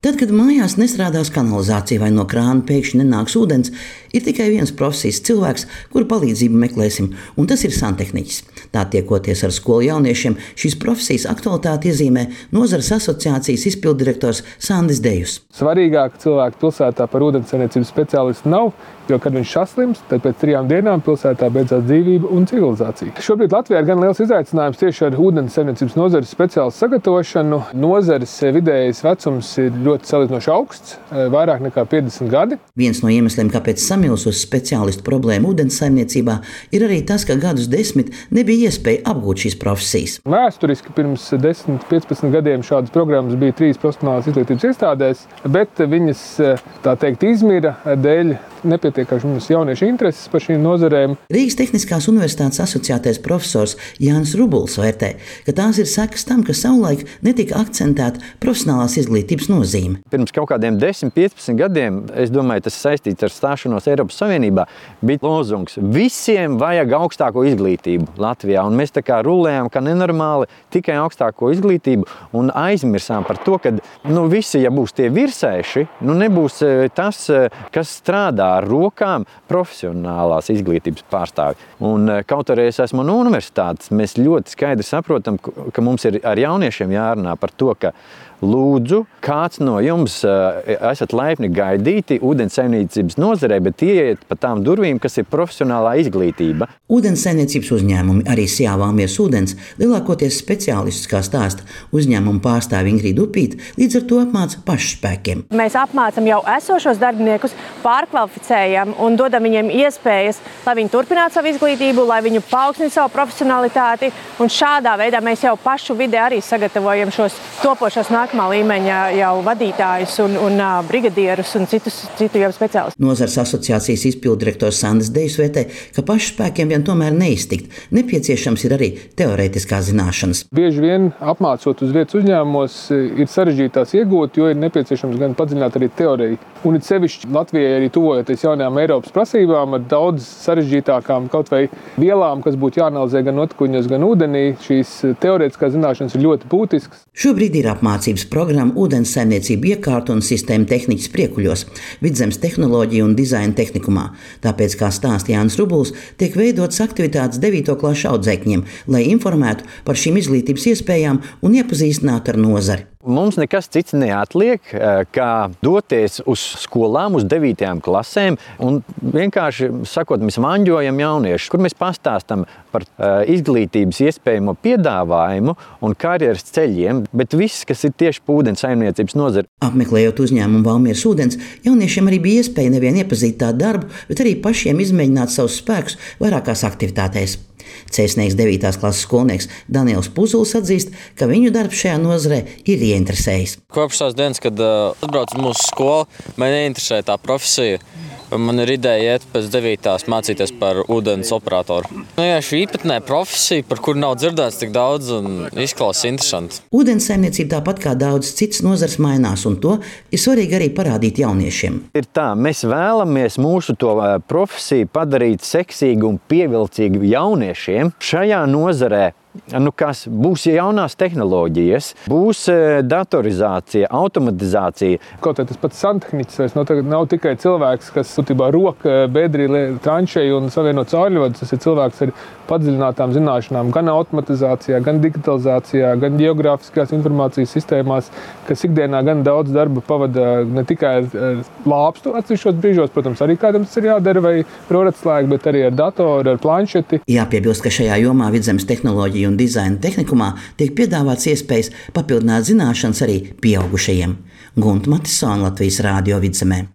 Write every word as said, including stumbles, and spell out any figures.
Tad, kad mājās nestrādās kanalizācija vai no krāna pēkšņi nenāks ūdens, ir tikai viens profesijas cilvēks, kuru palīdzību meklēsim, un tas ir santehniķis. Tā tiekoties ar skolu jauniešiem, šīs profesijas aktualitāti iezīmē nozares asociācijas izpilddirektors Sandis Dejus. Svarīgāk cilvēku pilsētā par ūdenssaimniecības speciālistu nav, jo, kad viņš saslims, tad pēc trijām dienām pilsētā beidzās dzīvība un civilizācija. Šobrīd Latvijā ir gan liels izaicinājums tieši ar ūdenssaimniecības nozares speciālistu sagatavošanu. Nozares vidējais vecums ir ļoti salīdzinoši augsts, vairāk nekā piecdesmit gadi. Viens no iemesliem, kāpēc samilsus speciālistu problēma ūdenssaimniecībā, ir arī tas, ka gadus desmit nebija iespēja apgūt šīs profesijas. Vēsturiski pirms desmit, piecpadsmit gadiem šādas programmas bija trīs profesionālās izglītības iestādēs, bet viņas, tā teikt, izmira dēļ nepietiekams jauniešu intereses par šīm nozarēm. Rīgas Tehniskās universitātes asociētais profesors Jānis Rubuls vērtē, ka tās ir sekas tam, ka savulaik netika akcentēta profesionālās izglītības nozīme. Pirms kaut kādiem desmit, piecpadsmit gadiem, es domāju, tas saistīts ar stāšanos Eiropas Savienībā, bija lozungs: visiem vajag augstāko izglītību Latvijā, un mēs tā kā rulējām, ka nenormāli tikai augstāko izglītību, un aizmirsām par to, ka nu, visi, ja būs tie virsēši, nu, nebūs tas, kas strādā ar rokām, profesionālās izglītības pārstāvi. Un kaut arī es esmu no universitātes, mēs ļoti skaidri saprotam, ka mums ir ar jauniešiem jārunā par to, ka lūdzu, kāds no jums esat laipni gaidīti ūdenssaimniecības nozarē, bet ieiet pa tām durvīm, kas ir profesionālā izglītība. Ūdenssaimniecības uzņēmumi, arī Sijā Valmieras ūdens, lielākoties speciālistus, kā stāsta uzņēmumu pārstāve Ingrīda Upīte, līdz ar to apmāca pašspēkiem. Mēs apmācam jau esošos darbiniekus, pārkvalificējam un dodam viņiem iespējas, lai viņi turpinātu savu izglītību, lai viņi paaugstinātu savu profesionalitāti, un šādā veidā mēs jau pašu vidē arī sagatavojam šos topošos nākamā līmeņa jau vadītājus un, un brigadierus un citus, citu jau speciālistus. Nozares asociācijas izpilddirektors Sandis Dejus vērtē, ka pašspēkiem vien tomēr neiztikt. Nepieciešams ir arī teorētiskās zināšanas. Bieži vien apmācot uz vietas uzņēmumos ir sarežģītās iegūt, jo ir nepieciešams gan padziļināt arī teoriju. Un it sevišķi Latvijai arī tuvojoties jaunajām Eiropas prasībām ar daudz sarežģītākām kaut vai vielām, kas būtu jāanalizē gan notikuņos, gan ūdenī. Šīs teorētiskās zināšanas ir ļoti būtiskas. Šobrīd ir apmācības programma ūdenssaimniecību iekārtu un sistēmu tehniķis Priekuļos, Vidzemes tehnoloģiju un dizaina tehnikumā. Tāpēc, kā stāsta Jānis Rubuls, tiek veidotas aktivitātes devīto klašu audzēkņiem, lai informētu par šīm izglītības iespējām un iepazīstinātu ar nozari. Mums nekas cits neatliek, kā doties uz skolām, uz devītajām klasēm un vienkārši sakot, mēs vaņģojam jauniešus, kur mēs pastāstam par izglītības iespējamo piedāvājumu un karjeras ceļiem, bet viss, kas ir tieši pa ūdenssaimniecības nozari. Apmeklējot uzņēmumu Valmieras ūdens, jauniešiem arī bija iespēja nevien iepazīt tā darbu, bet arī pašiem izmēģināt savus spēkus vairākās aktivitātēs. Cēsnieks devītās klases skolnieks Daniels Puzulis atzīst, ka viņu darbs šajā nozarē ir ieinteresējis. Kopš tās dienas, kad uh, atbraucu uz mūsu skolu, man ieinteresēja tā profesija. Man ir ideja iet pēc devītās mācīties par ūdens operatoru. Nu, jā, šī īpatnē profesija, par kuru nav dzirdēts tik daudz un izklausās interesanti. Ūdenssaimniecība tāpat kā daudz citas nozars mainās, un to ir svarīgi arī parādīt jauniešiem. Ir tā, mēs vēlamies mūsu to profesiju padarīt seksīgu un pievilcīgu jauniešiem šajā nozarē. Nu, kas būs jaunās tehnoloģijas, būs datorizācija, automatizācija. Kaut kā tas pats santehniķis vairs nav, nav tikai cilvēks, kas būtībā roka bedrī tranšēju un savieno caurļvadus. Tas ir cilvēks ar padziļinātām zināšanām gan automatizācijā, gan digitalizācijā, gan geogrāfiskās informācijas sistēmās, kas ikdienā gan daudz darba pavada ne tikai ar lāpstu atsevišķos brīžos, protams, arī kādam tas ir jādara vai roratslēgu, bet arī ar datoru, ar planšeti. Jāpiebilst, ka šajā jomā Vidzemes tehnoloģija un dizaina tehnikumā tiek piedāvāts iespējas papildināt zināšanas arī pieaugušajiem. Gunta Matisone, Latvijas Rādio Vidzemē.